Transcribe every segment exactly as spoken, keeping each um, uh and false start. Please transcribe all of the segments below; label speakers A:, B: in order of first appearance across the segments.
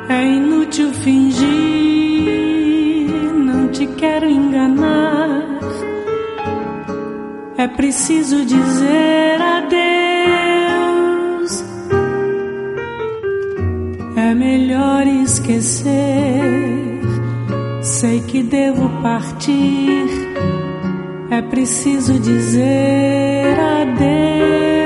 A: É inútil fingir, não te quero enganar. É preciso dizer adeus. É melhor esquecer. Sei que devo partir. É preciso dizer adeus.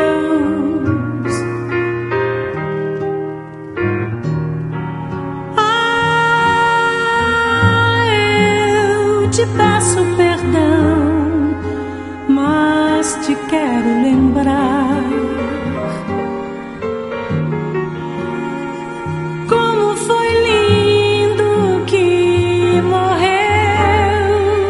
A: Ah, eu te peço perdão, mas te quero lembrar como foi lindo que morreu.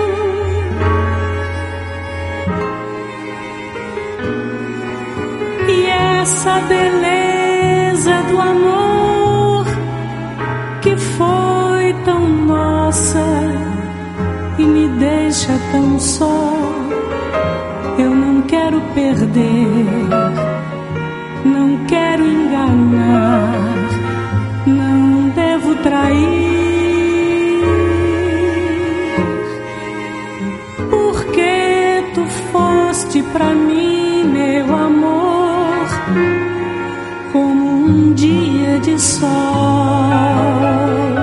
A: E essa beleza do amor que foi tão nossa e me deixa tão só. Eu não quero perder, não quero enganar, não devo trair. Porque tu foste pra mim, meu amor, como um dia de sol.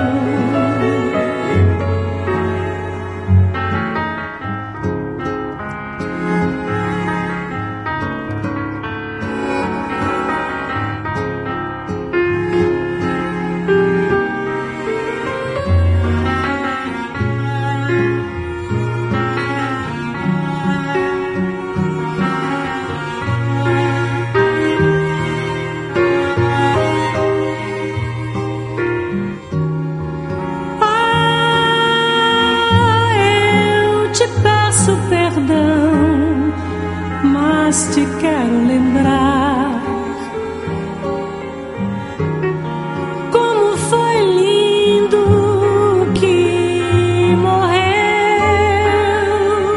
A: Mas te quero lembrar como foi lindo que morreu.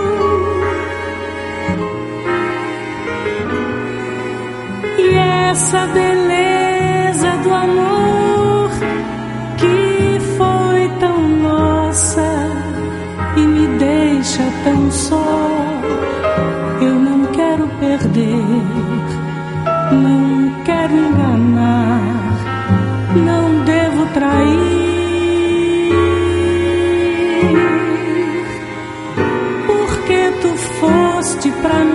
A: E essa beleza do amor que foi tão nossa e me deixa tão só. Eu não quero perder, não quero enganar, não devo trair. Porque tu foste pra mim